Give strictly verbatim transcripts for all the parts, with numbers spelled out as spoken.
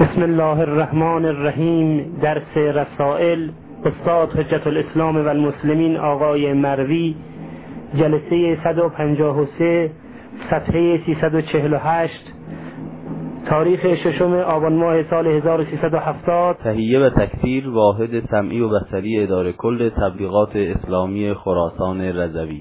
بسم الله الرحمن الرحیم. درس رسائل استاد حجت الاسلام و المسلمین آقای مروی، جلسه صد و پنجاه و سه، صفحه سیصد و چهل و هشت، تاریخ ششم آبان ماه سال هزار و سیصد و هفتاد. تهیه و تکثیر واحد سمعی و بصری اداره کل تبلیغات اسلامی خراسان رضوی.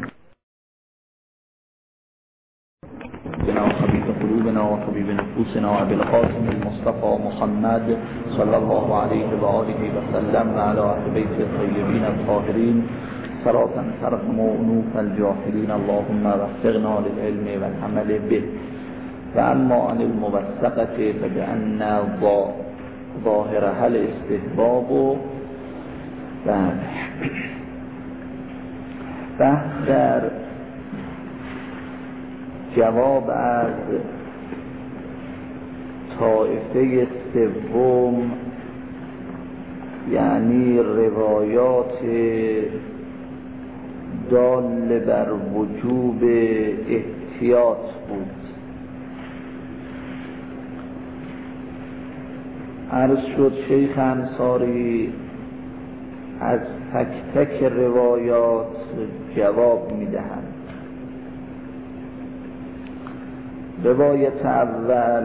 بنا حبیب قلوبنا و حبیب نفوسنا و بالقاسم المصطفى محمد صلی الله علیه و آله و سلم و علی اهل بیت الطیبین الطاهرین صلاة ترحم انوف الجاهلین اللهم وفقنا للعلم والعمل به. و اما عن الموثقه فبأن ظاهرها الاستحباب و بحث در جواب از طایفه سوم، یعنی روایات دال بر وجوب احتیاط بود. عرض شد شیخ انصاری از تک تک روایات جواب میدهند. روایت اول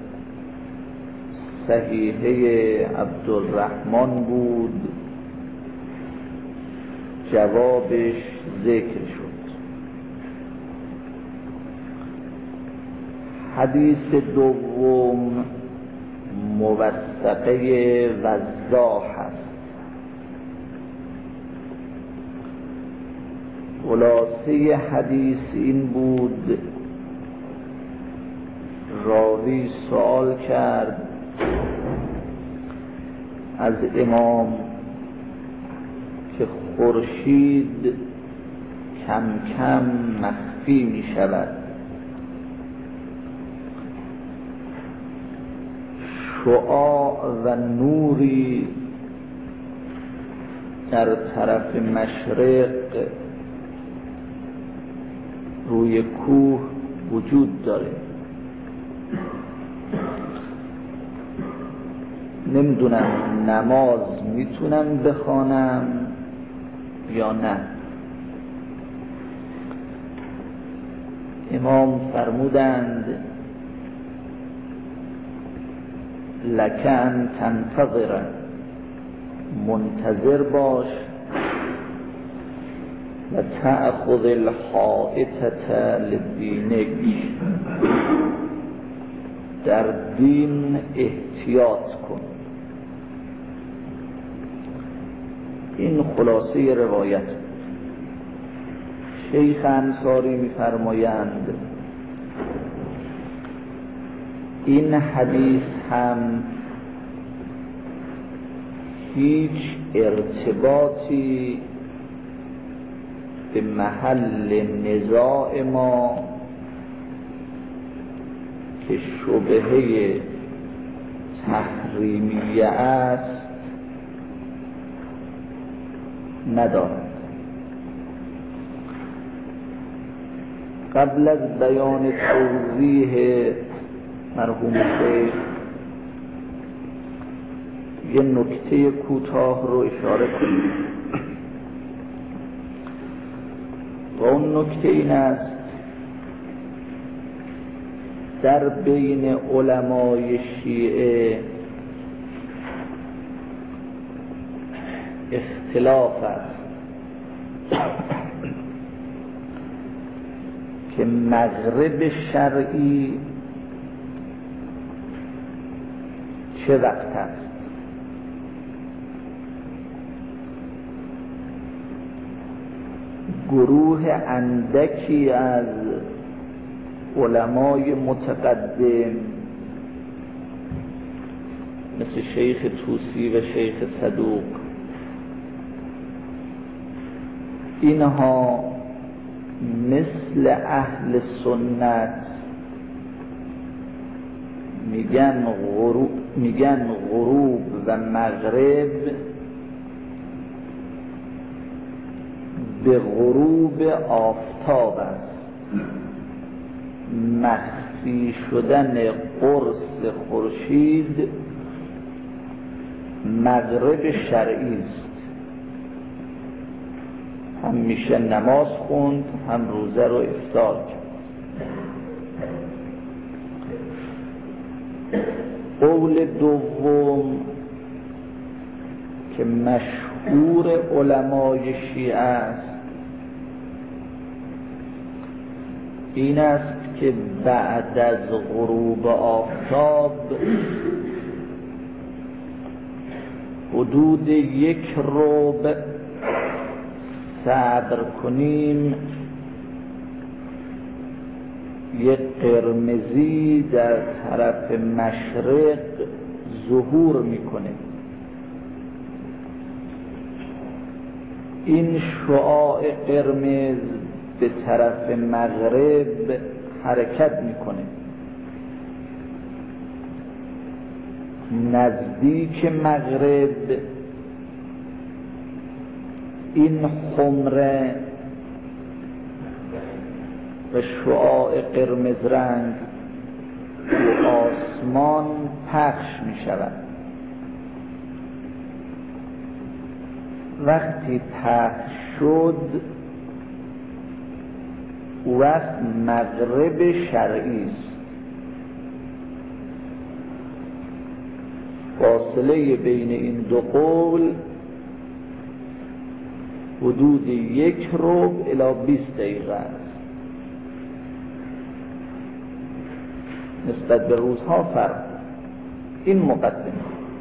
صحیحه عبدالرحمن بود، جوابش ذکر شد. حدیث دوم موثقه وضاح است. خلاصه حدیث این بود: راوی سوال کرد از امام که خورشید کم کم مخفی می شود، شعاع و نوری در طرف مشرق روی کوه وجود داره. نمیدونم نماز میتونم بخوانم یا نه. امام فرمودند لک ان تنتظر، منتظر باش، و تأخذ الحائطة لدینک، در دین احتیاط کن. این خلاصه روایت. شیخ انصاری می‌فرمایند این حدیث هم هیچ ارتباطی به محل نزاع ما که شبهه تحریمیه است ندارد. قبل از بیان توضیح مرحوم شیخ یه نکته کوتاه رو اشاره کنیم و اون نکته این است: در بین علمای شیعه اختلاف است که مغرب شرعی چه وقت است. گروه اندکی از علمای متقدم مثل شیخ طوسی و شیخ صدوق، اینها مثل اهل سنت میگن غروب, میگن غروب و مغرب به غروب آفتاب است. مخفی شدن قرص خورشید مغرب شرعی است. هم میشه نماز خوند، هم روزه رو افطار کرد. قول دوم که مشهور علمای شیعه است این است که بعد از غروب آفتاب حدود یک ربع صبر کنیم، یک قرمزی در طرف مشرق ظهور میکنه. این شعاع قرمز به طرف مغرب حرکت میکنه. نزدیک مغرب این خمره و شعاع قرمز رنگ تو آسمان پخش می شود. وقتی پخش شد وقت مغرب شرعی است. فاصله بین این دو قول حدود یک ربع الی بیست دقیقه است. نسبت به روزها فرق. این مقدمه.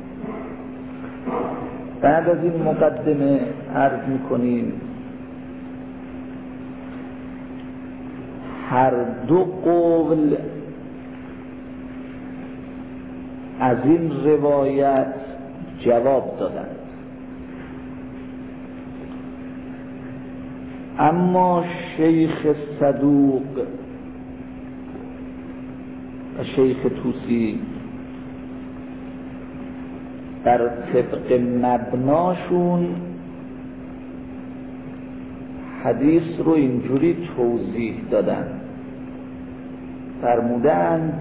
بعد از این مقدمه عرض می‌کنیم هر دو قول از این روایت جواب دادند، اما شیخ صدوق و شیخ طوسی در طبق مبناشون حدیث رو اینجوری توضیح دادن. فرمودند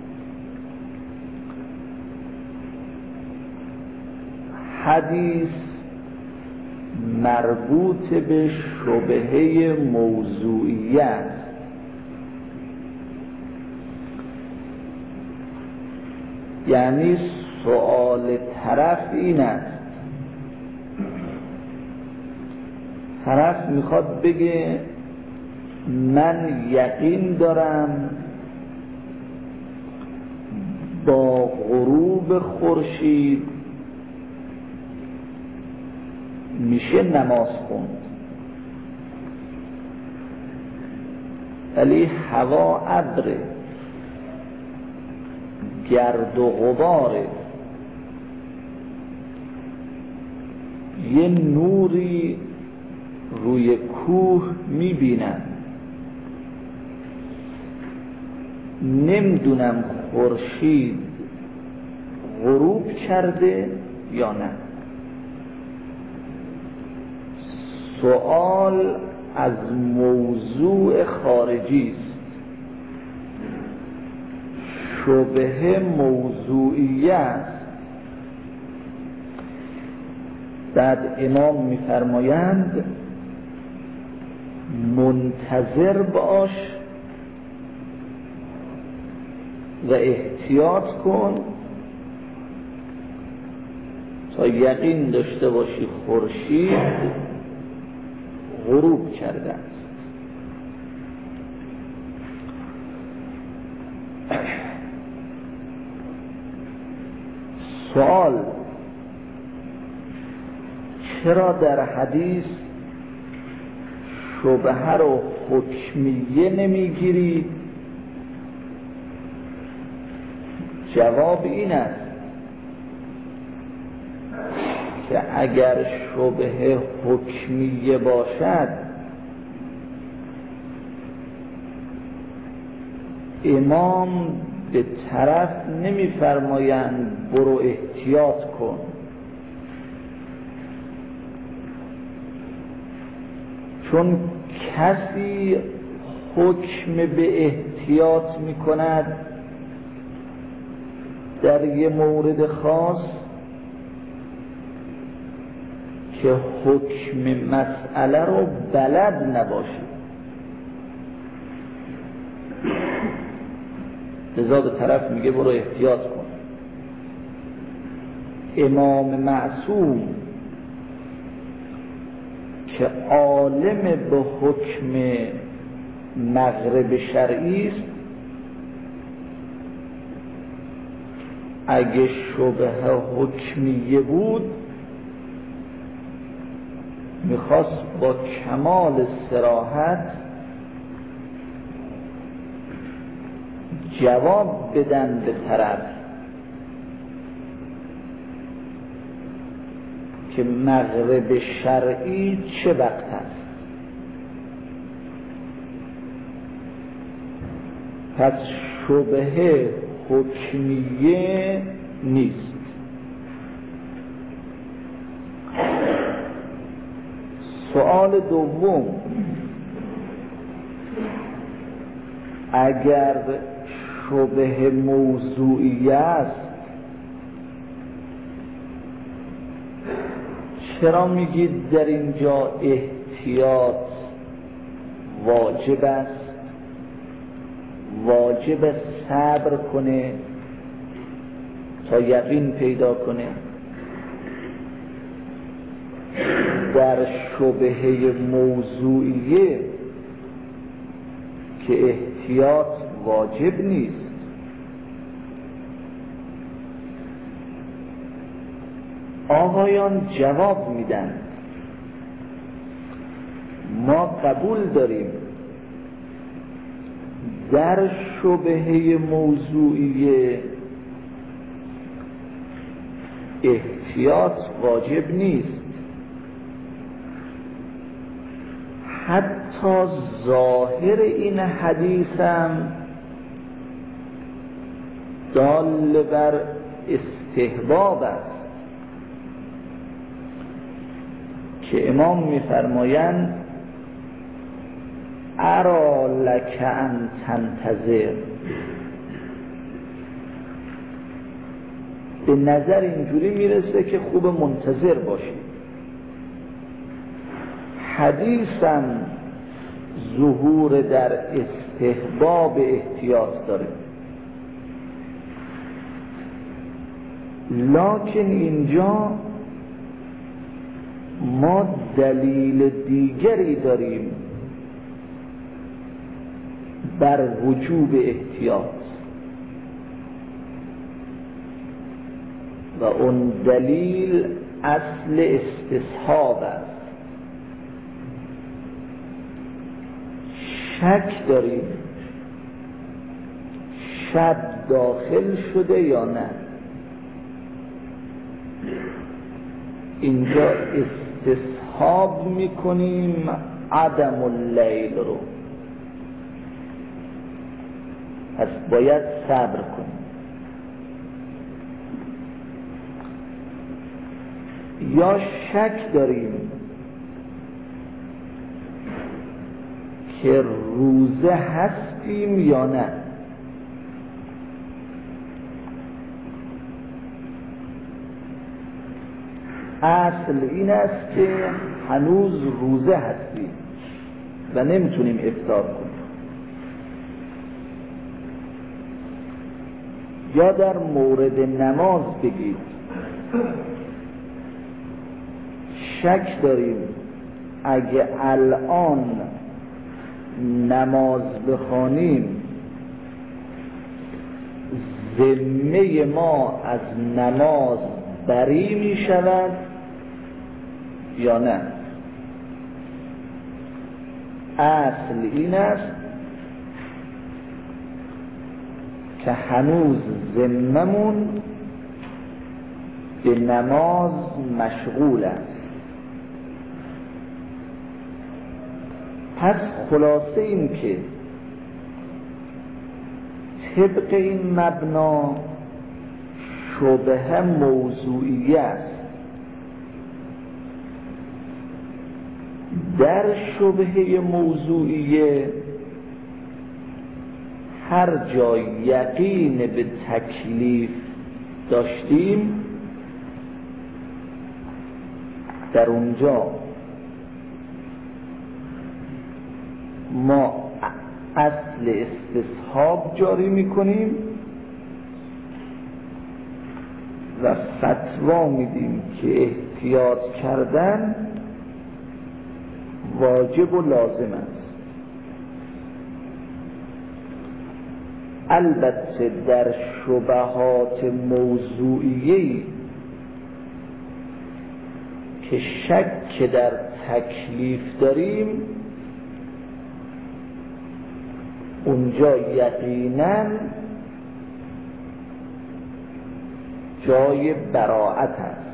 حدیث مربوط به شبهه موضوعیت، یعنی سؤال طرف این است، طرف میخواد بگه من یقین دارم با غروب خورشید میشه نماز خوند، ولی هوا ابره، گرد و غباره، یه نوری روی کوه میبینم، نمیدونم خورشید غروب کرده یا نه. سوال از موضوع خارجی است، شبهه موضوعیت. بعد امام میفرمایند منتظر باش و احتیاط کن تا یقین داشته باشی خورشید غروب کرده است. سوال: چرا در حدیث شبهه رو حکمیه نمیگیری؟ جواب این است که اگر شبهه حکمیه باشد امام به طرف نمیفرمایند برو احتیاط کن، چون کسی حکم به احتیاط میکند در یه مورد خاص که حکم مسئله رو بلد نباشی. لذا به طرف میگه برو احتیاط کن. امام معصوم که عالم به حکم مغرب شرعی است، اگه شبه حکمیه بود میخواست با کمال صراحت جواب بدن به طرف که مغرب شرعی چه وقت هست. پس شبهه حکمیه نیست. سوال دوم، اگر شبهه موضوعی است چرا میگید در اینجا احتیاط واجب است؟ واجب صبر کنه تا یقین پیدا کنه. در شبهه موضوعیه که احتیاط واجب نیست. آقایان جواب میدن ما قبول داریم در شبهه موضوعیه احتیاط واجب نیست. حتی ظاهر این حدیثم دال بر استحباب است که امام می‌فرمایند ارا لک ان تنتظر، به نظر اینجوری میرسه که خوب منتظر باشی. حدیثم ظهور در استحباب احتیاط داره، لکن اینجا ما دلیل دیگری داریم بر وجوب احتیاط و اون دلیل اصل استصحاب است. شک داریم شب داخل شده یا نه. اینجا استصحاب میکنیم عدم اللیل رو، پس باید صبر کنیم. یا شک داریم که روزه هستیم یا نه. اصل این است که هنوز روزه هستیم و نمیتونیم افطار کنیم. یا در مورد نماز بگید شک داریم اگه الان نماز بخوانیم ذمه ما از نماز بری می شود یا نه. اصل این است که هنوز ذممون به نماز مشغول است. پس خلاصه این که طبق این مبنا شبهه موضوعیه است. در شبهه موضوعیه هر جا یقین به تکلیف داشتیم در اونجا ما اصل استصحاب جاری میکنیم و فتوا میدیم که احتیاط کردن واجب و لازم است. البته در شبهات موضوعیه‌ای که شک در تکلیف داریم اونجا یقیناً جای براءت است.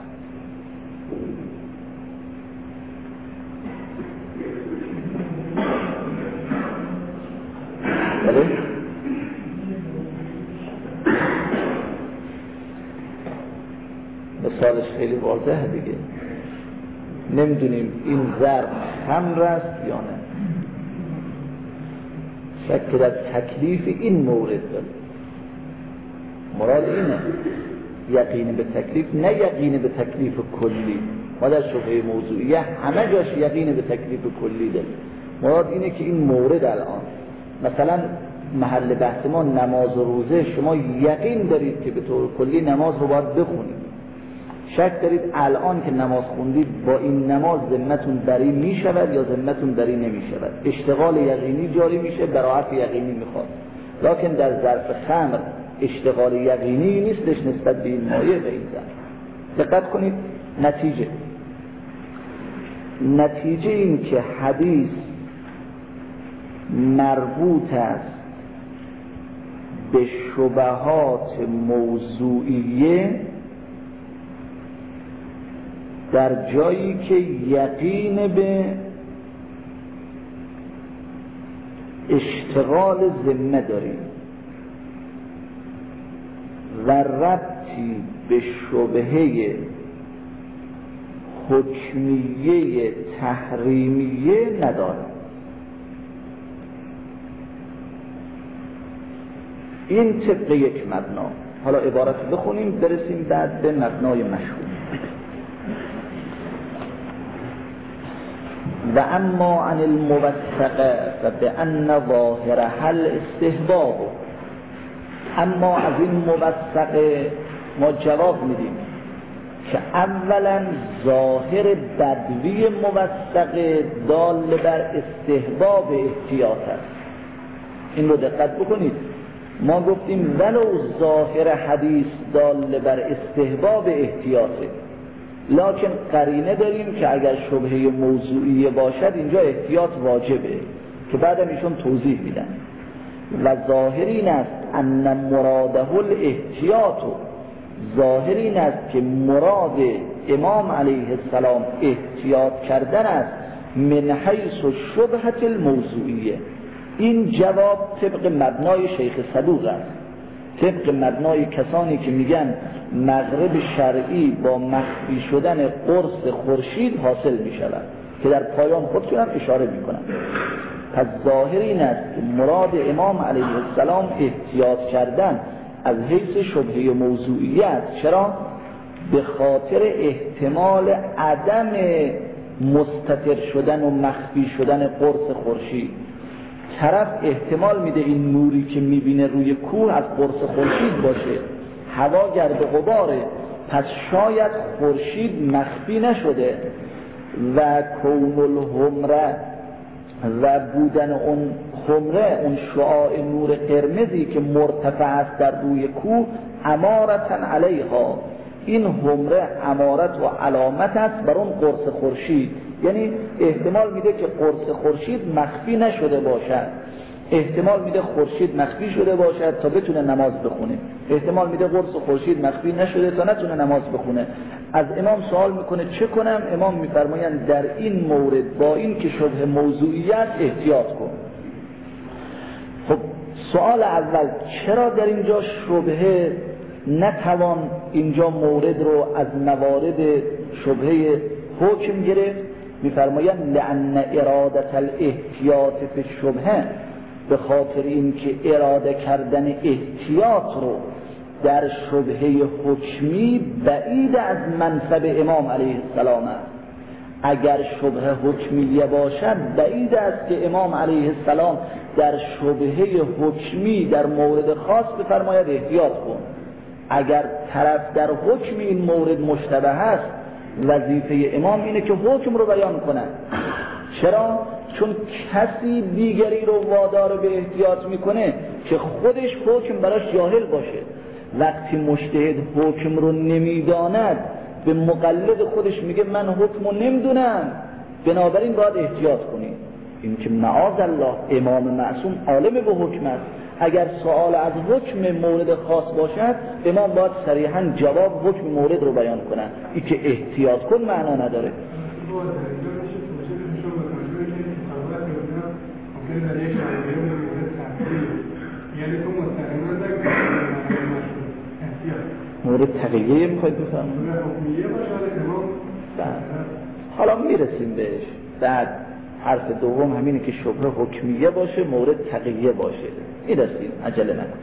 بله؟ مثالش خیلی واضحه دیگه. نمیدونیم این ظرف خمر است یا نه، شک در تکلیف این مورد داره. مراد اینه یقین به تکلیف، نه یقین به تکلیف کلی. ما در شبهه موضوعیه همه جاش یقین به تکلیف کلی داره. مراد اینه که این مورد الان مثلا محل بحث ما نماز و روزه، شما یقین دارید که به طور کلی نماز رو باید بخونید، شک دارید الان که نماز خوندید با این نماز ذمتون بری می شود یا ذمتون بری نمی شود. اشتغال یقینی جاری میشه، براءت یقینی میخواد. لکن در ظرف خمر اشتغال یقینی نیستش نسبت به این مایه به این ظرف. دقت کنید نتیجه نتیجه این که حدیث مربوط است به شبهات موضوعیه در جایی که یقین به اشتغال ذمه داریم و ربطی به شبهه حکمیه تحریمیه نداریم. این طبق یک مبنا. حالا عبارت بخونیم برسیم بعد به مبنای مشهور. و اما عن الموثقه فبأن ظاهرها الاستحباب. اما از این موثقه ما جواب میدیم که اولا ظاهر بدوی موثقه دال بر استحباب احتیاط است. این رو دقت بکنید. ما گفتیم ولو ظاهر حدیث دال بر استحباب احتیاطه، لکن قرینه داریم که اگر شبهه موضوعی باشد اینجا احتیاط واجبه که بعدم ایشون توضیح میدن. و ظاهر این است ان مراده الاحتیاط، ظاهر این است که مراد امام علیه السلام احتیاط کردن است من حیث شبهه الموضوعیه. این جواب طبق مبنای شیخ صدوق است، طبق مبنای کسانی که میگن مغرب شرعی با مخفی شدن قرص خورشید حاصل میشود که در پایان خودشون هم اشاره میکنن. پس ظاهر این است که مراد امام علیه السلام احتیاط کردن از حیث شبهه موضوعیت. چرا؟ به خاطر احتمال عدم مستتر شدن و مخفی شدن قرص خورشید. طرف احتمال میده این نوری که میبینه روی کوه از قرص خورشید باشه، هوا گرد و غباره، پس شاید خورشید مخفی نشده و کون الحمره و بودن اون حمره، اون شعاع نور قرمزی که مرتفع است در روی کوه، امارتن علیها، این حمره امارت و علامت است بر اون قرص خورشید. یعنی احتمال میده که قرص خورشید مخفی نشده باشد، احتمال میده خورشید مخفی شده باشد تا بتونه نماز بخونه، احتمال میده قرص خورشید مخفی نشده تا نتونه نماز بخونه. از امام سوال میکنه چه کنم؟ امام میفرمایند در این مورد با این که شبه موضوعیت احتیاط کن. خب سوال اول، چرا در اینجا شبهه نتوان اینجا مورد رو از موارد شبهه حکم گرفت؟ میفرمایند لأن ارادت الاحتیاط فی الشبهه، به خاطر اینکه اراده کردن احتیاط رو در شبهه حکمی بعید از منصب امام علیه السلام است. اگر شبهه حکمیه باشد بعید است که امام علیه السلام در شبهه حکمی در مورد خاص بفرماید احتیاط کن. اگر طرف در حکم این مورد مشتبه است، وظیفه امام اینه که حکم رو بیان کنه. چرا؟ چون کسی دیگری رو وادار به احتیاط میکنه که خودش حکم براش جاهل باشه. وقتی مجتهد حکم رو نمیداند به مقلد خودش میگه من حکم رو نمیدونم، بنابراین باید احتیاط کنید. این که معاذ الله امام معصوم عالم به حکم است. اگر سوال از حکم مورد خاص باشد امام باید صریحا جواب حکم مورد رو بیان کنه. این که احتیاط کن معنا نداره. مورد تقییه میخواید بفرمایید؟ حالا میرسیم بهش. بعد حرف دوم همینه که شبهه حکمیه باشه، مورد تقییه باشه. میرسیم، عجله نکن.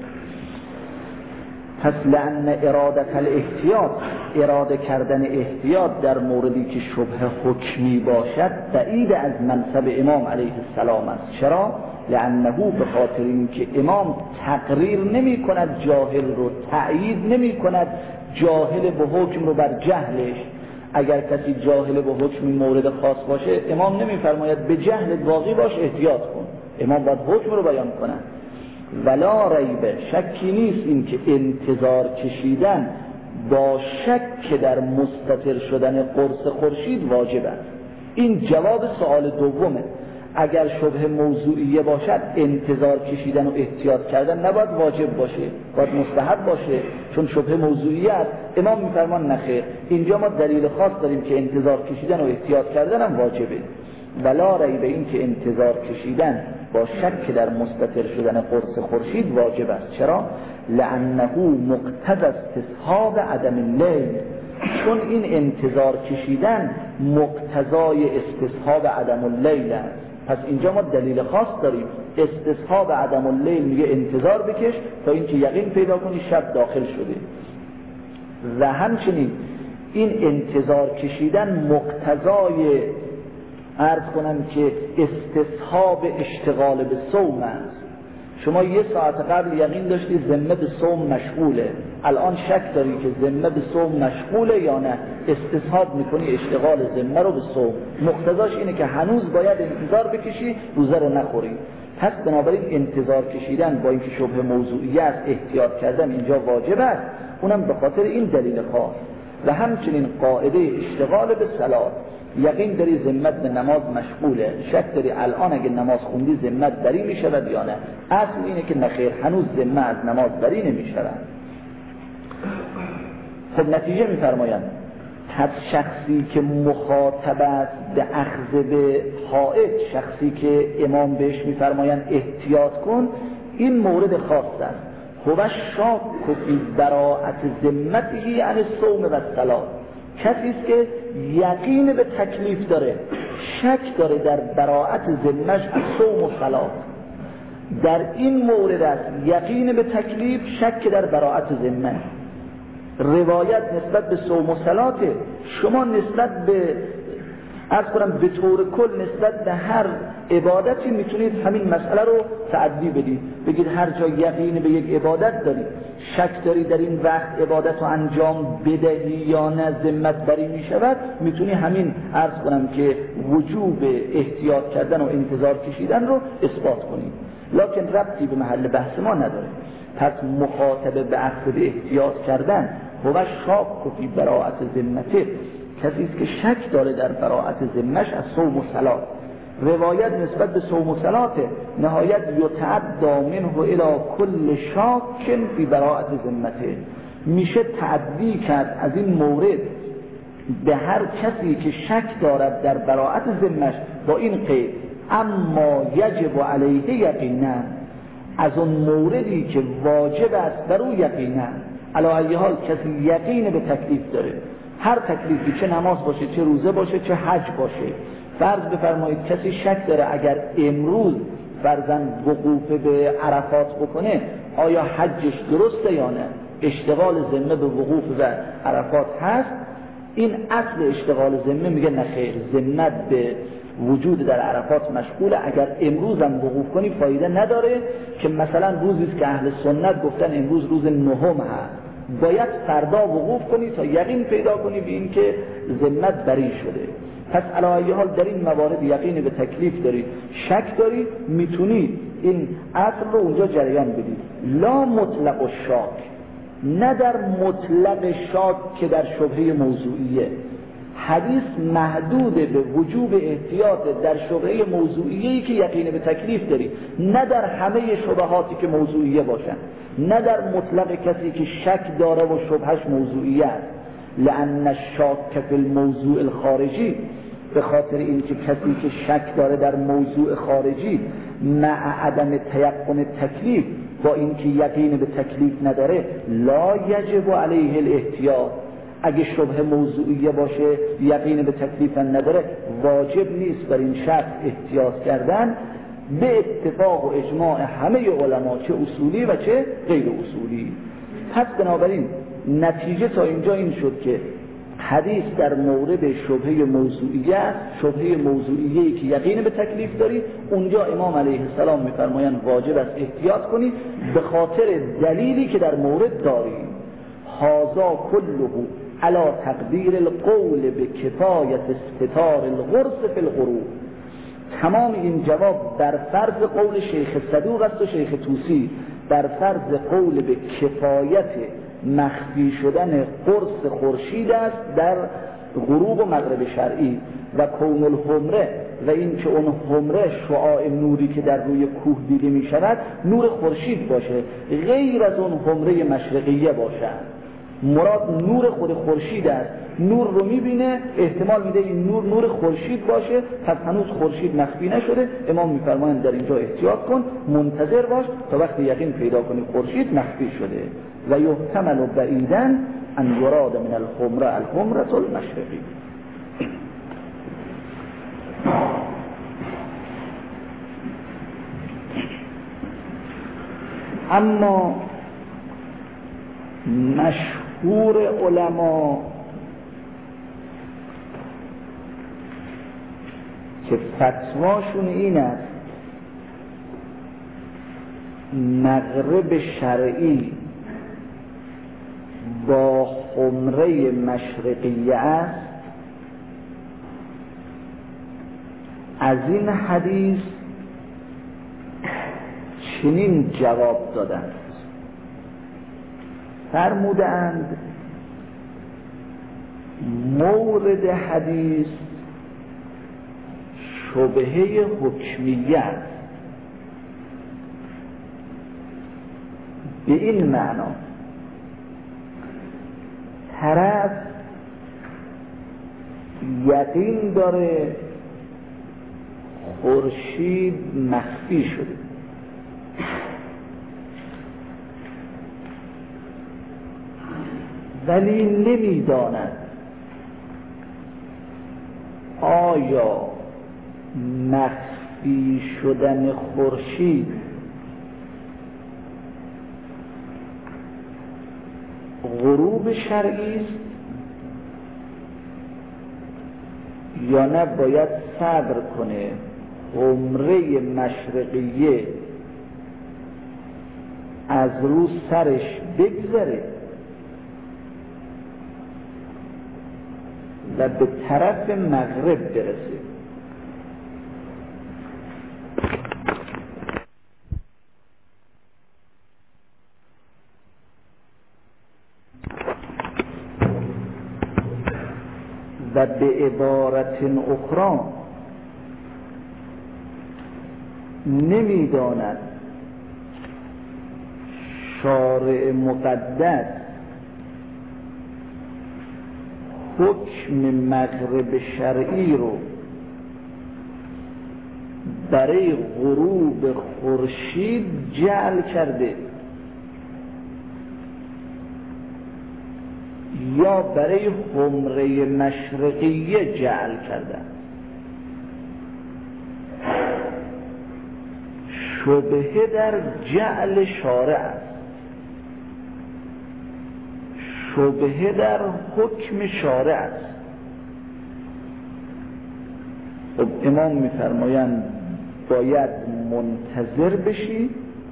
پس لأن ارادت الاحتیاط، اراده کردن احتیاط در موردی که شبهه حکمی باشد بعید از منصب امام علیه السلام است. چرا؟ لأنه به خاطر اینکه امام تقریر نمی کند جاهل رو، تأیید نمی کند جاهل به حکم رو بر جهلش. اگر کسی جاهل به حکم مورد خاص باشه امام نمی فرماید به جهل واقعی باش احتیاط کن. امام باید حکم رو بیان کنه. ولا ریبه، شکی نیست این که انتظار کشیدن با شک در مستتر شدن قرص خورشید واجب است. این جواب سوال دومه. اگر شبه موضوعیه باشد انتظار کشیدن و احتیاط کردن نباید واجب باشه، باید مستحب باشه، چون شبه موضوعیه است. امام میفرمان نخیر، اینجا ما دلیل خاص داریم که انتظار کشیدن و احتیاط کردن هم واجبه. ولا ریبه، این که انتظار کشیدن با شک در مستتر شدن قرص خورشید واجب است. چرا؟ لأنه مقتضی استصحاب عدم اللیل، چون این انتظار کشیدن مقتضای استصحاب عدم اللیل است. پس اینجا ما دلیل خاص داریم. استصحاب عدم اللیل میگه انتظار بکش تا اینکه یقین پیدا کنی شب داخل شده. و همچنین این انتظار کشیدن مقتضای عرض کنم که استصحاب اشتغال به صوم است. شما یه ساعت قبل یقین داشتی ذمه به صوم مشغوله، الان شک داری که ذمه به صوم مشغوله یا نه، استصحاب میکنی اشتغال ذمه رو به صوم. مقتضاش اینه که هنوز باید انتظار بکشی روزه رو نخوری. پس بنابراین انتظار کشیدن با اینکه شبه موضوعیه است، احتیاط کردن اینجا واجب است، اونم به خاطر این دلیل خاص. و همچنین قاعده اشتغال به صلات، یقین داری ذمت به نماز مشغوله، شک داری الان اگه نماز خوندی ذمت بری می شود یا نه. اصل اینه که نخیر، هنوز ذمه از نماز بری نمی شود. خب نتیجه می فرمایند پس شخصی که مخاطب است به اخذ به حائط، شخصی که امام بهش می فرمایند احتیاط کن، این مورد خاص است. هو شاک فی براءت ذمته یعنی صوم و صلات، کسی است که یقین به تکلیف داره، شک داره در براءت ذمه‌اش از صوم و صلات. در این مورد است یقین به تکلیف، شک در براءت ذمه. روایت نسبت به صوم و صلات، شما نسبت به عرض کنم به طور کل نسبت به هر عبادتی میتونید همین مسئله رو تعدی بدید، بگید هر جا یقین به یک عبادت دارید، شک داری در این وقت عبادت رو انجام بدهی یا نه ذمت بری میشود، میتونی همین عرض کنم که وجوب احتیاط کردن و انتظار کشیدن رو اثبات کنید، لکن ربطی به محل بحث ما نداره. پس مخاطب به اخذ احتیاط کردن هو شاک فی براءت ذمته، کسی است که شک داره در براءت ذمه‌اش از صوم و صلات. روایت نسبت به صوم و صلات نهایت یتعدی منه الی کل شاک فی براءت ذمته، میشه تعدی کرد از این مورد به هر کسی که شک دارد در براءت ذمه‌اش با این قید اما یجب علیه یقینا، از اون موردی که واجب است بر او یقینا. علی ای حال کسی یقین به تکلیف داره، هر تکلیفی، چه نماز باشه، چه روزه باشه، چه حج باشه. فرض بفرمایید کسی شک داره اگر امروز فرضاً وقوف به عرفات بکنه آیا حجش درسته یا نه، اشتغال ذمه به وقوف به عرفات هست، این اصل اشتغال ذمه میگه نه خیر، ذمت به وجود در عرفات مشغوله، اگر امروز هم وقوف کنی فایده نداره، که مثلا روزی است که اهل سنت گفتن امروز روز نهم هست، باید فردا وقوف کنی تا یقین پیدا کنی به این که ذمت بری شده. پس علی ای حال در این موارد یقین به تکلیف داری، شک داری، میتونی این اصل رو اونجا جریان بدی. لا مطلق و شاک، نه در مطلق شاک که در شبهه موضوعیه. حدیث محدود به وجوب احتیاط در شبهه موضوعیه‌ای که یقین به تکلیف داری، نه در همه شبهاتی که موضوعیه باشن، نه در مطلق کسی که شک داره و شبهش موضوعیه است. لأن الشاک فی الموضوع الخارجی، به خاطر اینکه کسی که شک داره در موضوع خارجی مع عدم تیقن تکلیف، با اینکه یقین به تکلیف نداره، لا یجب علیه الاحتیاط. اگه شبه موضوعیه باشه یقین به تکلیف نداره، واجب نیست بر این شخص احتیاط کردن، به اتفاق و اجماع همه علما، چه اصولی و چه غیر اصولی. پس بنابراین نتیجه تا اینجا این شد که حدیث در مورد شبهه موضوعیه است، شبهه موضوعیه‌ای که یقین به تکلیف داری، اونجا امام علیه السلام می‌فرمایند واجب است احتیاط کنی به خاطر دلیلی که در مورد داری. هذا کله علی تقدیر القول به کفایت استتار الغرس فی الغروب. تمام این جواب بر فرض قول شیخ صدوق است و شیخ طوسی، بر فرض قول به کفایت مخفی شدن قرص خورشید است در غروب و مغرب شرعی، و کون الحمره، و این که اون حمره شعاع نوری که در روی کوه دیده می شود نور خورشید باشه، غیر از اون حمره مشرقیه باشد. مراد نور خود خورشید است. نور رو میبینه، احتمال میده این نور نور خورشید باشه، پس هنوز خورشید مخفی نشده. امام میفرمایند در اینجا احتیاط کن، منتظر باش تا وقتی یقین پیدا کنی خورشید مخفی شده. و یحتمل بعیدا ان یراد من الحمره الحمره المشرقی. اما مشهور علما که فتواشون این است مغرب شرعی با حمره مشرقیه است، از این حدیث چنین جواب دادند، فرمودند مورد حدیث شبهه حکمیه است، به این معنا طرف یقین داره خورشید مخفی شده، ولی نمیداند آیا مخفی شدن خورشید غروب شرعی است یا نه باید صبر کنه حمره مشرقیه از رو سرش بگذره و به طرف مغرب برسه. و به عبارت اخرى نمیداند شارع مقدس حکم مغرب شرعی رو برای غروب خورشید جعل کرده یا برای حمره مشرقیه جعل کرده. شبهه در جعل شارع است، شبهه در حکم شارع است. خب امام میفرمایند باید منتظر بشی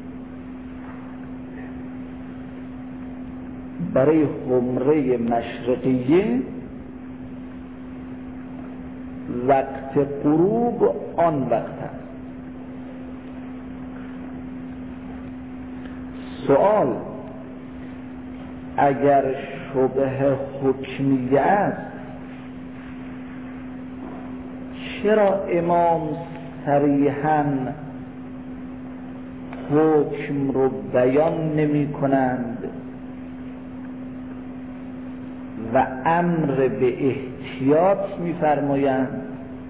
برای حمره مشرقیه وقت غروب آن وقت است. سوال: اگر شبه حکمیه است چرا امام صریحاً حکم رو بیان نمی کنند و امر به احتیاط می فرمایند؟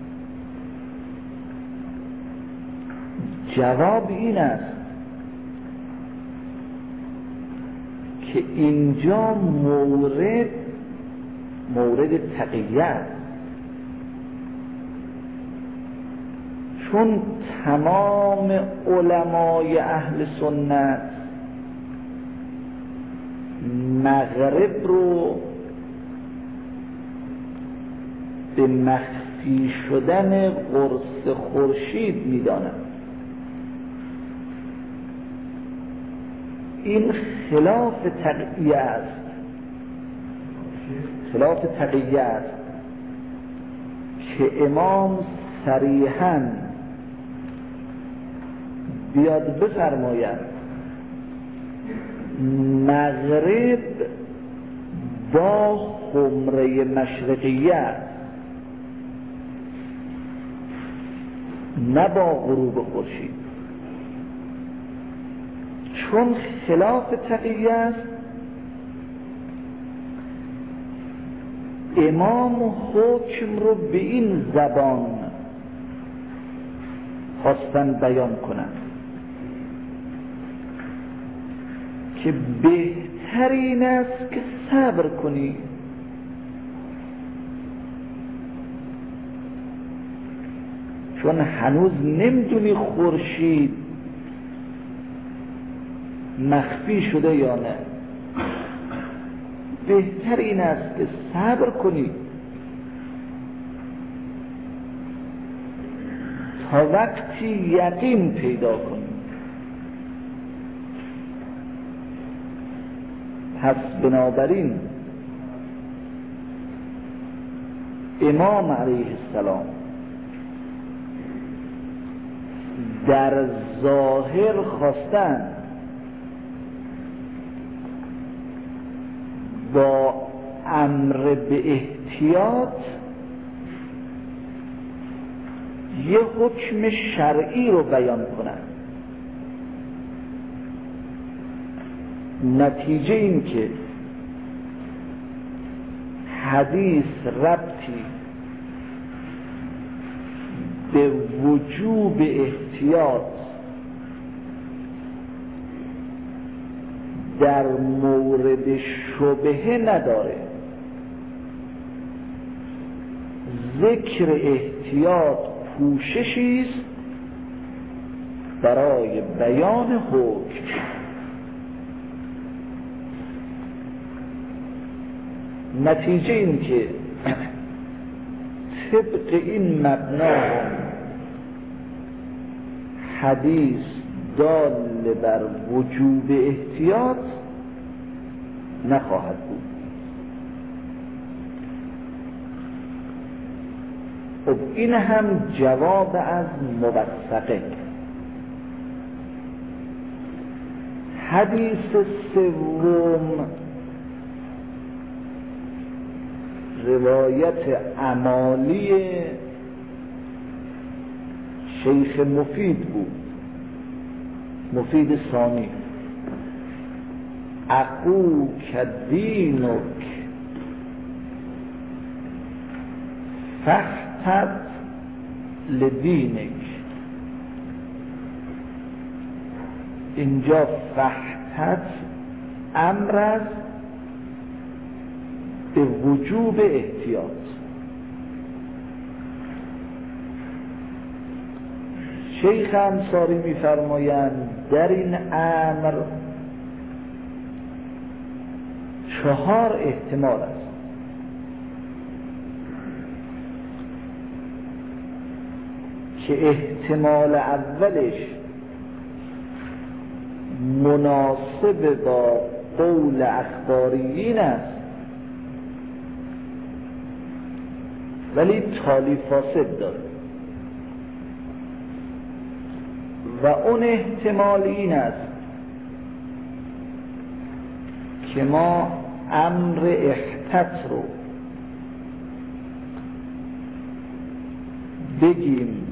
جواب این است که اینجا مورد مورد تقیه است، چون تمام علمای اهل سنت مغرب رو به مخفی شدن قرص خورشید می‌دانند. این خلاف تقیه است، خلاف تقیه است که امام صریحاً بیاد بفرماید مغرب با حمره مشرقیه است نه با غروب خورشید. چون خلاف تقیه است امام حکم رو به این زبان خواستن بیان کنند که بهترین است که صبر کنی، چون هنوز نمیدونی خورشید مخفی شده یا نه. بهترین است که صبر کنی تا وقتی یقین پیدا کنی. پس بنابراین امام علیه السلام در ظاهر خواستند با امر به احتیاط یه حکم شرعی رو بیان کنند. نتیجه این که حدیث ربطی به وجوب احتیاط در مورد شبهه نداره. ذکر احتیاط پوششی است برای بیان حکم. نتیجه این که طبق این مبنا حدیث دال بر وجوب احتیاط نخواهد بود. خب این هم جواب از موثقه. حدیث سوم روایت عمالی شیخ مفید بود، مفید ثانی. اخوک دینک فاحتط لدینک. اینجا فاحتط امر است به وجوب احتیاط. شیخ انصاری می‌فرمایند در این امر چهار احتمال است. که احتمال اولش مناسب با قول اخباریین است ولی تالی فاسد داره، و اون احتمال این است که ما امر احتت رو بگیم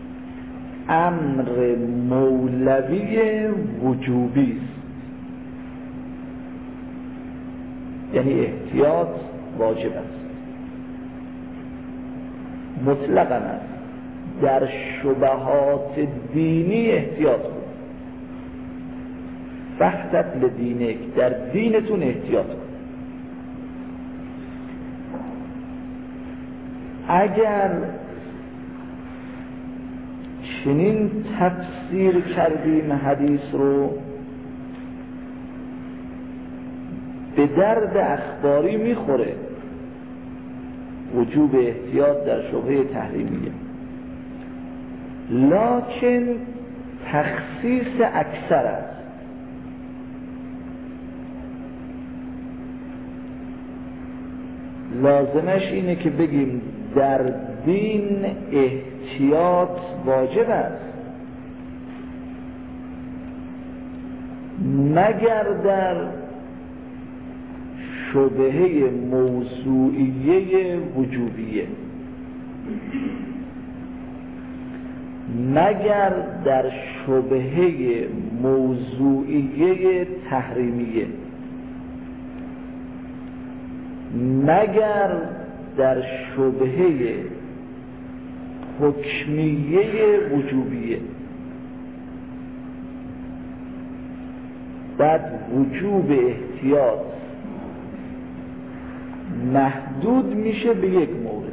امر مولوی وجوبی است، یعنی احتیاط واجب است، مطلقاً است. در شبهات دینی احتیاط کن، فحتت لدینک، در دینتون احتیاط کن. اگر چنین تفسیر کردیم حدیث رو، به درد اخباری میخوره وجوب احتیاط در شبهه تحریمیه، لکن تخصیص اکثر است. لازمش اینه که بگیم در دین احتیاط واجب است، مگر در شبهه موضوعیه وجوبیه، مگر در شبهه موضوعیه تحریمیه، مگر در شبهه حکمیه وجوبیه. بعد وجوب احتیاط محدود میشه به یک مورد.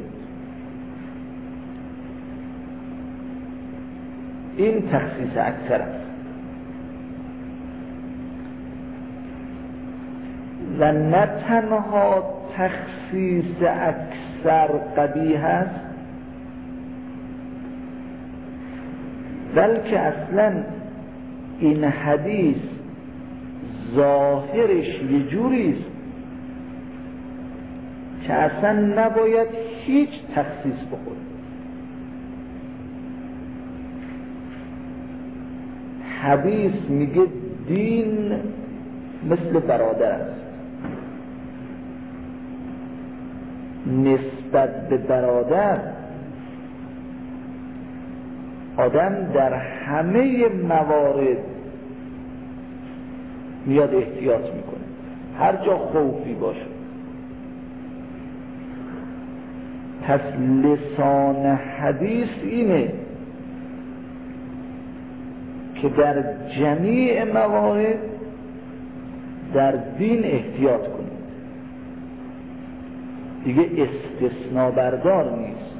این تخصیص اکثر است. و نه تنها تخصیص اکثر قبیح است، بلکه اصلا این حدیث ظاهرش یه جوری است که اصلا نباید هیچ تخصیص بخوره. حدیث میگه دین مثل برادر است، نسبت به برادر آدم در همه موارد میاد احتیاط میکنه، هر جا خوفی باشه. پس لسان حدیث اینه که در جمیع موارد در دین احتیاط کنید، دیگه استثناء بردار نیست،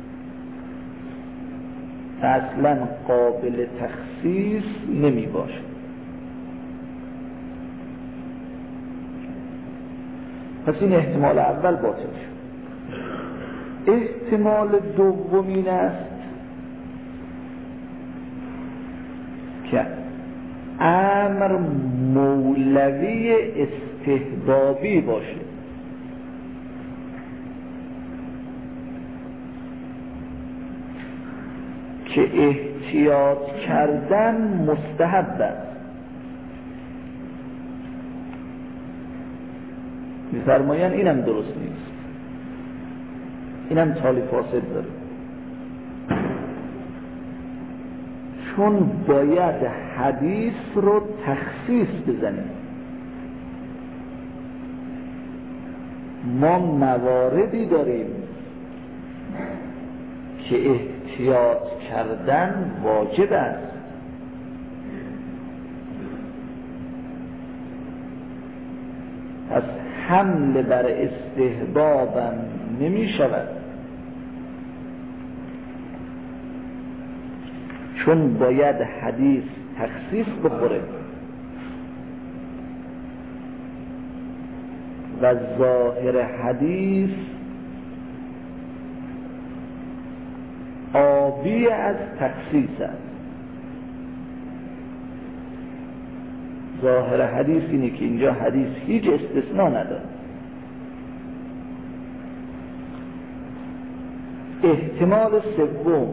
اصلا قابل تخصیص نمی باشه. پس این احتمال اول باطل شد. احتمال دومین است که امر مولوی استحبابی باشه، که احتیاط کردن مستحب است. می‌فرمایند اینم درست نیست، اینم تالی فاسد داره، چون باید حدیث رو تخصیص بزنیم. ما مواردی داریم که احتیاط کردن واجب است، پس حمل بر استحبابم نمی شود، چون باید حدیث تخصیص بخوره. و ظاهر حدیث آبی از تخصیص است. ظاهر حدیث اینه که اینجا حدیث هیچ استثناء نداره. احتمال سوم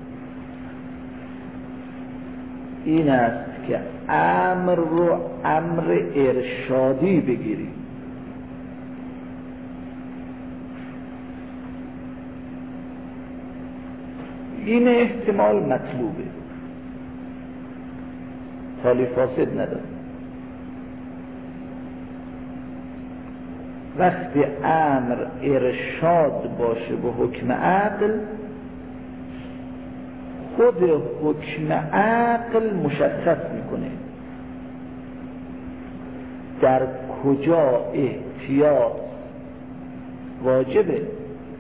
این است که امر رو امر ارشادی بگیریم. این احتمال مطلوبه، حالی فاسد نداره. وقتی امر ارشاد باشه به حکم عقل، خود حکم عقل مشخص میکنه در کجا احتیاط واجبه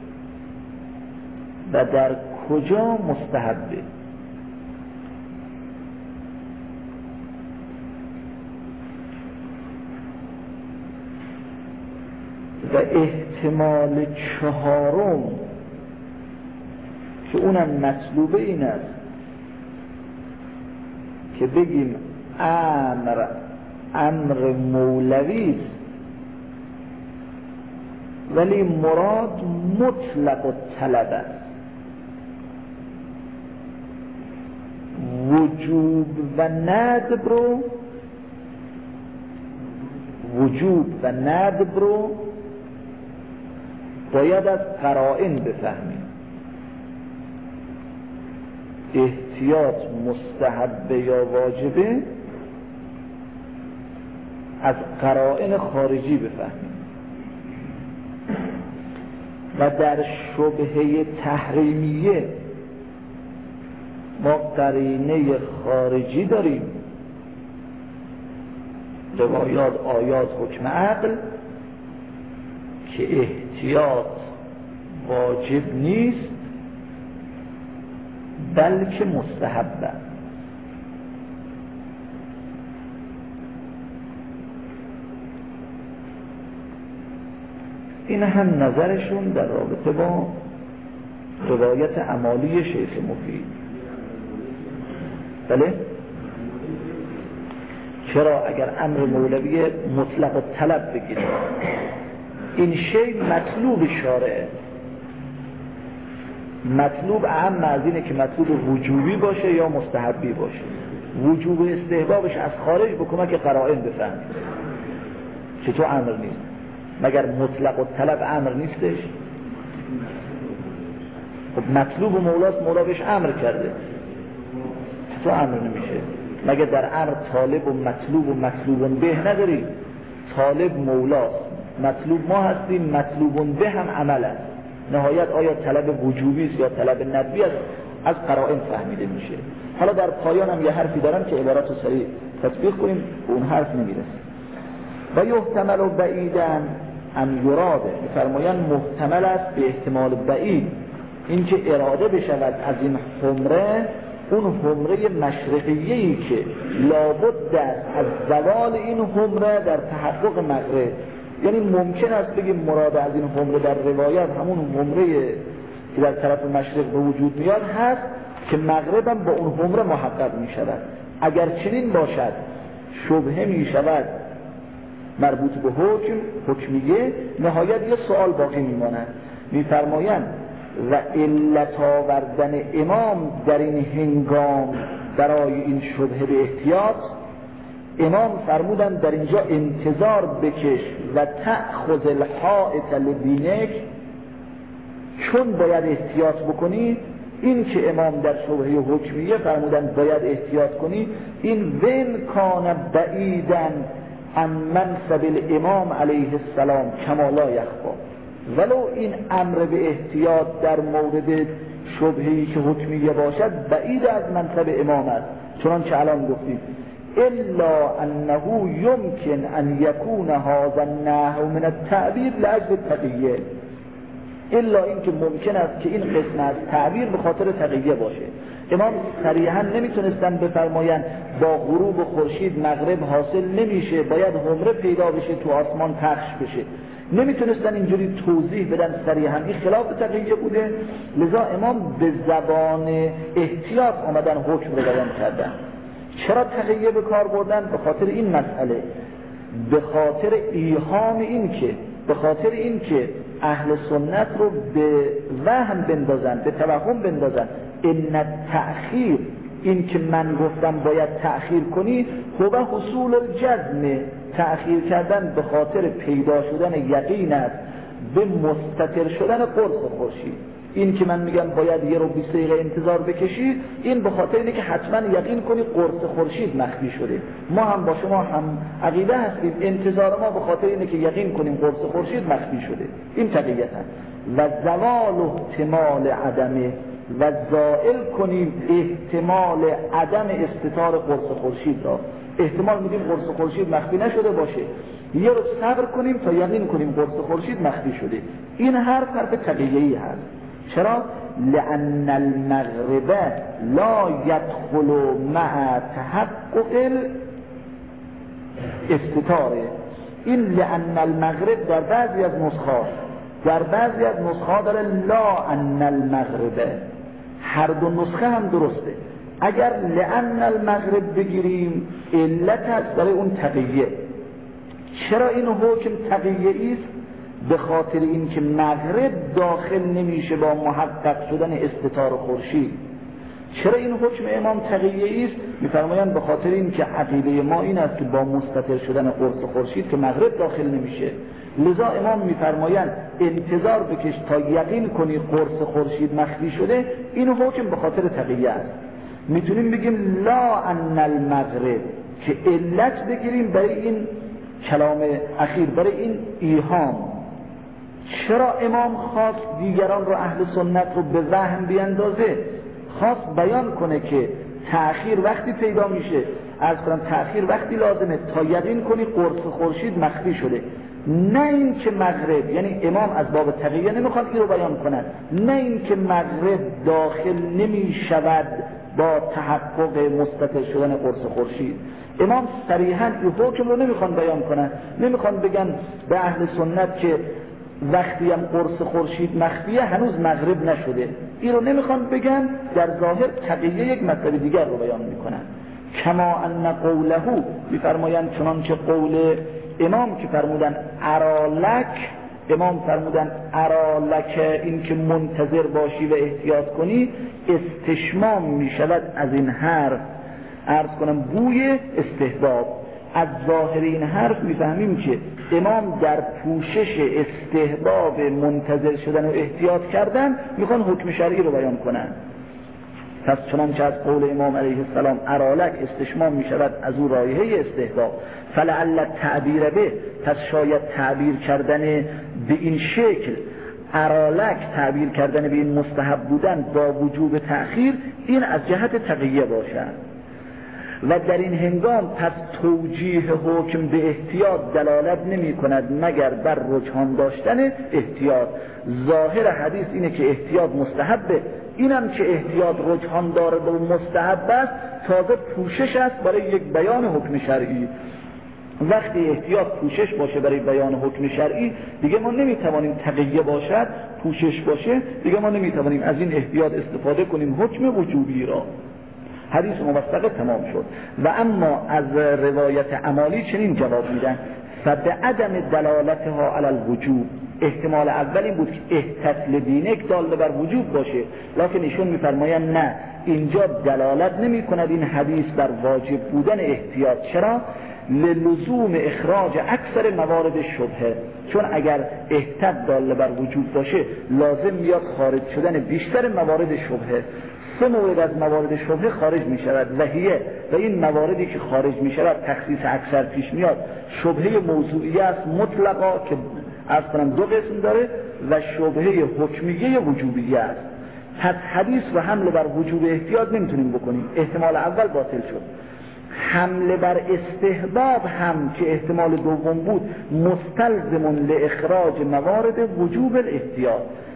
و در کجا مستحبه. و احتمال چهارم که اونم مطلوبه این است که بگیم امر امر مولوی است ولی مراد مطلق الطلب است. وجوب و ندب رو وجوب و ندب رو باید از قرائن بفهمیم. احتیاط مستحبه یا واجبه از قرائن خارجی بفهمیم. و در شبهه تحریمیه ما قرینه خارجی داریم، روایات، آیات، حکم عقل، که احتیاط واجب نیست بلکه مستحبه. این هم نظرشون در رابطه با روایت عمالی شیخ مفید. بله؟ چرا اگر امر مولوی مطلق و طلب بگیریم، این شی مطلوب شارعه. مطلوب اهم از اینه که مطلوب وجوبی باشه یا مستحبی باشه. وجوب استحبابش از خارج به کمک قرائن بفهمیم که تو امر نیست. مگر مطلق و طلب امر نیستش؟ خب مطلوب و مولاست، مولا بهش امر کرده، تو امر نمیشه. مگر در امر طالب و مطلوب و مطلوب به نداری؟ طالب مولاست، مطلوب ما هستیم، مطلوب به هم عمل است. نهایت آیا طلب وجوبی است یا طلب ندبی است از قرائن فهمیده میشه. حالا در پایان هم یه حرفی دارم که عبارات رو سریع تطبیق کنیم، به اون حرف نمیرسیم. و یحتمل بعیداً ام یراده، میفرمایند محتمل است به احتمال بعید این که اراده بشود از این حمره، اون حمره مشرقیه‌ای که لابد است از زوال این حمره در تحقق مغرب. یعنی ممکن است بگیم مراد از این حمره در روایت همون حمره که در طرف مشرق به وجود میاد هست که مغرب هم با اون حمره محقق می شود. اگر چنین باشد شبهه می شود مربوط به حکم حکمیه. نهایت یه سوال باقی می ماند. می فرمایند و علت آوردن امام در این هنگام برای این شبهه به احتیاط، امام فرمودن در اینجا انتظار بکش و تأخذ الحائط لدینک، چون باید احتیاط بکنی. این که امام در شبهه حکمیه فرمودن باید احتیاط کنی، این ون کان بعیدن عن منصب الامام علیه السلام کما لا یخفی، ولو این امر به احتیاط در مورد شبهه‌ای که حکمیه باشد بعید از منصب امام است، چنانچه الان گفتیم الا انه یمکن ان یکون هذا النحو من التعبیر لاجل التقیه. الا اینکه ممکن است که این قسم از تعبیر به خاطر تقیه باشه. امام صریحا نمیتونستن بفرمایند با غروب خورشید مغرب حاصل نمیشه، باید حمره پیدا بشه تو آسمان پخش بشه. نمیتونستن اینجوری توضیح بدن صریحا، این خلاف تقیه بوده. لذا امام به زبان احتیاط آمدن حکم رو بیان کردن. چرا تقیه به کار بردن؟ به خاطر این مسئله، به خاطر ایهام این که به خاطر این که اهل سنت رو به وهم بندازن، به توهم بندازن ان تأخیر، این که من گفتم باید تأخیر کنی هو حصول الجزم، تأخیر کردن به خاطر پیدا شدن یقین است به مستتر شدن قرص خورشید. این که من میگم باید یه رو بیست دقیقه انتظار بکشی، این به خاطر اینه که حتما یقین کنی قرص خورشید مخفی شده. ما هم با شما هم عقیده هستیم، انتظار ما به خاطر اینه که یقین کنیم قرص خورشید مخفی شده. این تقیت هست. و زوال احتمال عدمه، و زائل کنیم احتمال عدم استتار قرص خورشید را. احتمال میدیم قرص خورشید مخفی نشده باشه، یه رو صبر کنیم تا یقین کنیم قرص خورشید مخفی شده. این حرف حرف تقیه‌ای هست. چرا؟ لأن المغرب لا يدخل مع تحقق استتاره. این لأن المغرب در بعضی از نسخات در بعضی از نسخات داره لا ان المغرب، هر دو نسخه هم درسته. اگر لأن المغرب بگیریم علت هست برای اون تقیه. چرا این حکم تقیه است؟ به خاطر اینکه مغرب داخل نمیشه با محقق شدن استتار خورشید. چرا این حکم امام تقیه است؟ میفرمایند به خاطر اینکه عقیده ما این است که با مستتر شدن قرص خورشید که مغرب داخل نمیشه. لذا امام میفرمایند انتظار بکش تا یقین کنی قرص خورشید مخفی شده. این حکم به خاطر تقیه است. میتونیم بگیم لا ان المغرب که علت بگیریم برای این کلام اخیر، برای این ایهام. چرا امام خواست دیگران رو، اهل سنت رو به وهم بیندازه؟ خواست بیان کنه که تأخیر وقتی پیدا میشه، عرض کنم تأخیر وقتی لازمه تا یقین کنی قرص خورشید مخفی شده. نه این که مغرب، یعنی امام از باب تقیه نمیخواد این رو بیان کنن، نه این که مغرب داخل نمیشود با تحقق مستتر شدن قرص خورشید. امام صریحا این حکم رو نمیخوان بیان کنن، نمیخوان بگن به اهل سنت که وقتی هم قرص خورشید مخفیه هنوز مغرب نشده. این رو نمیخوان بگن، در ظاهر تقیه یک مطلب دیگر رو بیان میکنن. کما ان قوله، میفرمایند چنانچه قول امام که فرمودن ارالک، امام فرمودن ارالک، این که منتظر باشی و احتیاط کنی، استشمام میشود از این حرف، عرض کنم بوی استحباب. از ظاهر این حرف میفهمیم که امام در پوشش استحباب منتظر شدن و احتیاط کردن میخوان حکم شرعی رو بیان کنن. پس چنانچه از قول امام علیه السلام ارالک استشمام میشود از او رایحه استحباب، فلعل تعبیر به، پس شاید تعبیر کردن به این شکل ارالک، تعبیر کردن به این مستحب بودن با وجوب تأخیر، این از جهت تقیه باشد. و در این هنگام پس توجیه حکم به احتیاط دلالت نمی کند مگر بر رجحان داشتن احتیاط. ظاهر حدیث اینه که احتیاط مستحبه، اینم که احتیاط رجحان داره و مستحب است، تازه پوشش است برای یک بیان حکم شرعی. وقتی احتیاط پوشش باشه برای بیان حکم شرعی، دیگه ما نمیتوانیم تقیه باشد پوشش باشه، دیگه ما نمیتوانیم از این احتیاط استفاده کنیم حکم وجوبی را. حدیث موثقه تمام شد. و اما از روایت عمالی چنین جواب میدن: فبعدم دلالتها علی الوجوب. احتمال اول این بود که احتسل دینک داله بر وجوب باشه، لکن ایشون میفرمایند نه، اینجا دلالت نمی کند این حدیث بر واجب بودن احتیاط. چرا؟ للزوم اخراج اکثر موارد شبهه، چون اگر احتیاط داله بر وجوب باشه لازم میاد خارج شدن بیشتر موارد شبهه. سه مورد از موارد شبهه خارج می شود و هیه، و این مواردی که خارج می شود تخصیص اکثر پیش میاد. شبهه موضوعی است مطلقا که از کنم دو قسم داره و شبهه حکمیه وجوبی است. پس حدیث و حمله بر وجوب احتیاط نمیتونیم بکنیم، احتمال اول باطل شد. حمله بر استحباب هم که احتمال دوم بود مستلزم لاخراج موارد وجوب الاحتیاط.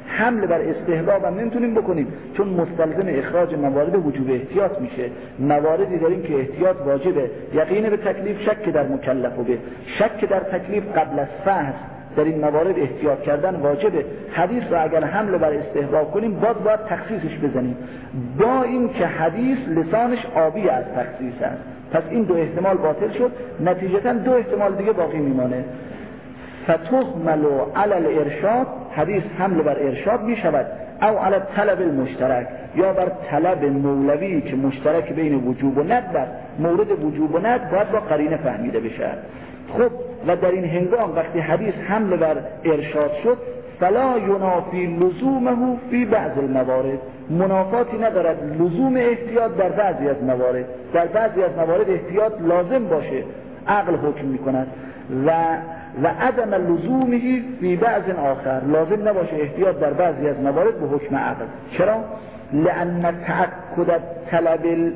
حمل بر استحباب هم نمیتونیم بکنیم، چون مستلزم اخراج موارد وجوب احتیاط میشه. مواردی داریم که احتیاط واجبه، یقین به تکلیف، شک در مکلف به، شک در تکلیف قبل از فحص، در این موارد احتیاط کردن واجبه. حدیث رو اگر حمل بر استحباب کنیم باز باید تخصیصش بزنیم، با این که حدیث لسانش آبی از تخصیص است. پس این دو احتمال باطل شد، نتیجتا دو احتمال دیگه باقی میمانه. فتحمل علی الارشاد، حدیث حمل بر ارشاد می شود، او علی طلب المشترک، یا بر طلب مولوی که مشترک بین وجوب و ندب. مورد وجوب و ندب باید با قرینه فهمیده بشه. خب و در این هنگام وقتی حدیث حمل بر ارشاد شد، فلا ینافی لزومه فی بعض الموارد، منافاتی ندارد لزوم احتیاط در بعضی از موارد. در بعضی از موارد احتیاط لازم باشه، عقل حکم میکند، و و عدم لزومه فی بعض آخر، لازم نباشه احتیاط در بعضی از موارد به حکم عقل. چرا؟ لأن تأکد طلب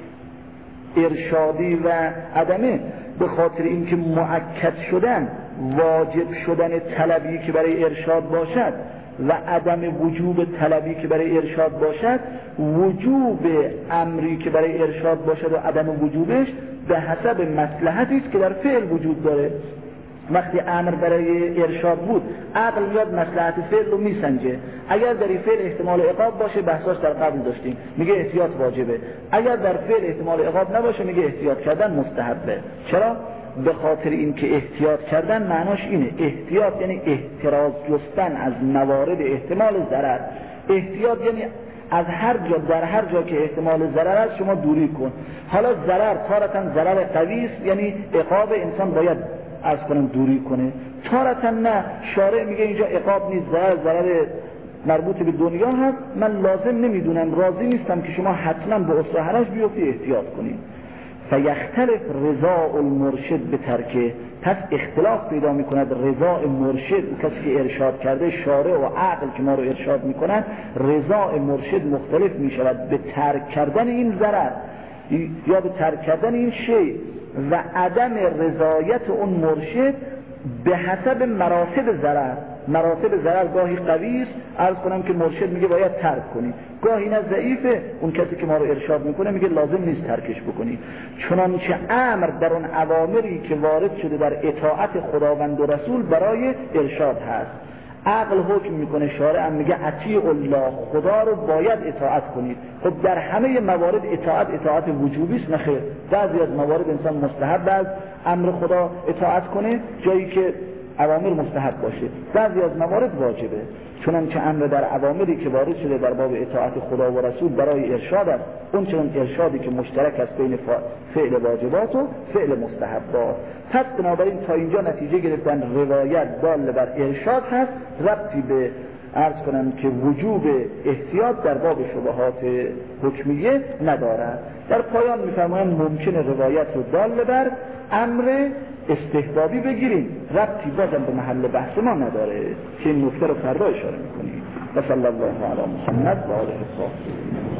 ارشادی و عدمه، به خاطر اینکه مؤکد شدن، واجب شدن طلبی که برای ارشاد باشد و عدم وجوب طلبی که برای ارشاد باشد، وجوب امری که برای ارشاد باشد و عدم وجوبش به حسب مصلحتی است که در فعل وجود داره. وقتی امر برای ارشاد بود، عقل میاد مصلحت فعل رو میسنجه. اگر در این فعل احتمال عقاب باشه، بحثاش در قبل داشتیم، میگه احتیاط واجبه. اگر در فعل احتمال عقاب نباشه، میگه احتیاط کردن مستحبه. چرا؟ به خاطر اینکه احتیاط کردن معناش اینه، احتیاط یعنی احتراز جستن از موارد احتمال ضرر. احتیاط یعنی از هر جا، در هر جا که احتمال ضرر است شما دوری کن. حالا ضرر تارتاً ضرر قوی است، یعنی عقاب انسان باید از کنم دوری کنه، تارتاً نه، شارع میگه اینجا عقاب نیست، ضرر ضرر مربوط به دنیا هست، من لازم نمیدونم، راضی نیستم که شما حتما به اصلاحش بیفتی، احتیاط کنید. فیختلف رضا المرشد به ترکه، پس اختلاف پیدا میکند رضا مرشد، کسی که ارشاد کرده، شارع و عقل که ما رو ارشاد میکنن، رضا مرشد مختلف میشود به ترک کردن این ضرر یا به ترک کردن این شی، و عدم رضایت اون مرشد به حسب مراتب ضرر. مراتب ضرر گاهی قوی است، عرض کنم که مرشد میگه باید ترک کنی، گاهی نه ضعیفه، اون کسی که ما رو ارشاد میکنه میگه لازم نیست ترکش بکنی. چنانچه امر در اون اوامری که وارد شده در اطاعت خداوند و رسول برای ارشاد هست، عقل حکم میکنه، شارع هم میگه اطیع الله، خدا رو باید اطاعت کنید. خب در همه موارد اطاعت اطاعت وجوبی است؟ نخیر، بعضی از موارد انسان مستحب از امر خدا اطاعت کنه، جایی که اوامر مستحب باشه، بعضی از موارد واجبه. چنانچه امر در اوامری که وارد شده در باب اطاعت خدا و رسول برای ارشاد است، اون چنان ارشادی که مشترک است بین فعل واجبات و فعل مستحبات. پس بنابراین تا اینجا نتیجه گرفتن روایت دال بر ارشاد هست، ربطی به عرض کنم که وجوب احتیاط در باب شبهات حکمیه ندارد. در پایان میفرمایند ممکنه روایت رو دال بر امر استحبابی بگیریم، ربطی بازم به محل بحث ما نداره که این نکته رو فردا اشاره میکنیم. و صلی الله علی محمد و آله الطاهرین.